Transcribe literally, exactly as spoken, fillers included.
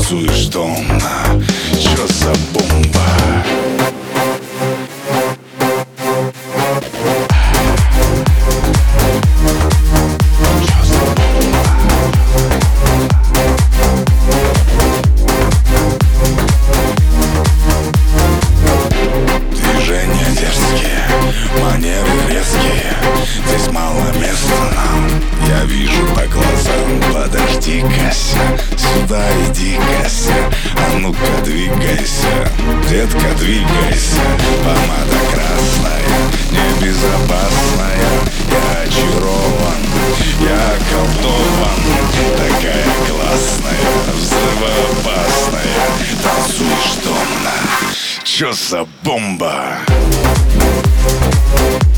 танцуешь томно. Чё за бомба? Манеры резкие, здесь мало места нам. Я вижу по глазам, подожди-кася, сюда иди-кася, а ну-ка двигайся, детка, двигайся. Помада красная, небезопасная, я очарован, я околдован. Такая классная, взрывоопасная, танцуешь томно. Чё за бомба?